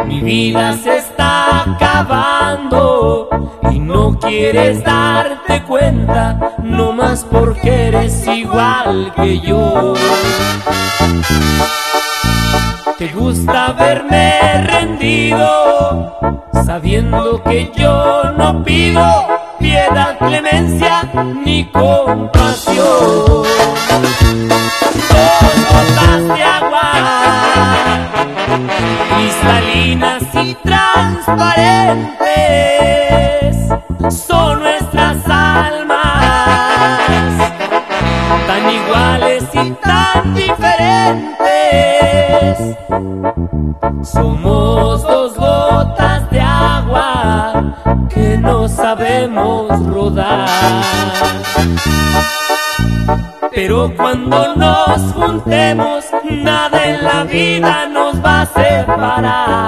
Mi vida se está acabando y no quieres darte cuenta, no más porque eres igual que yo. Te gusta verme rendido, sabiendo que yo no pido piedad, clemencia ni compasión. Dos gotas de agua cristalinas y transparentes son nuestras almas, tan iguales y tan diferentes. Somos dos gotas de agua que no sabemos rodar, pero cuando nos juntemos nada en la vida nos va a separar.